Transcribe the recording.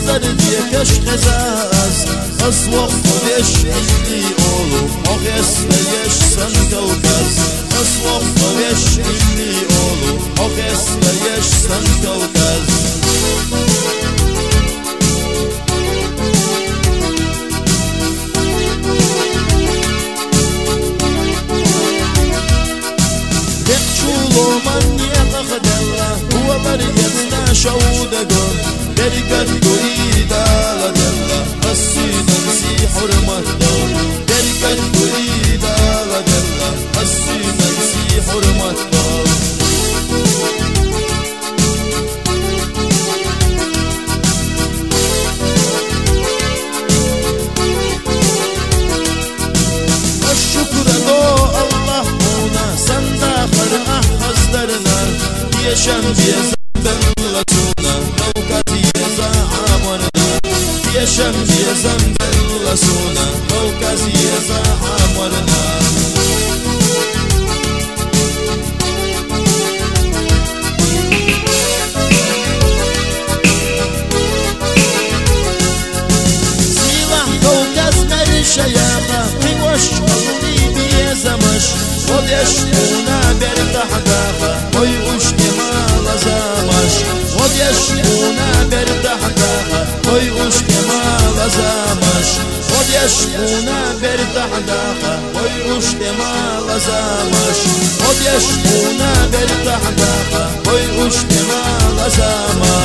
diye keşkezaz Az vaktiş illi olup Ağes ve yeşsen Kavkaz Az vaktiş illi olup Ağes ve yeşsen Kavkaz من يقخ دلا هو بريتنا شودقو دركت قريدا غدلا السيد نسي حرمته دركت قريدا غدلا السيد نسي حرمته الشكر له الله هنا سندا خرقه Yaşam diye zambel latuna Kavkat diye zahamana Yaşam diye zambel latuna Kavkat diye zahamana Silah Kavkaz merişayaha Miwaş alli biye zamaş Odeş una bertahdaha Oyuş Odjeszuna bertahdaha Oyuş kemal azamaş Odjeszuna bertahdaha Oyuş kemal azamaş Odjeszuna bertahdaha Oyuş kemal azamaş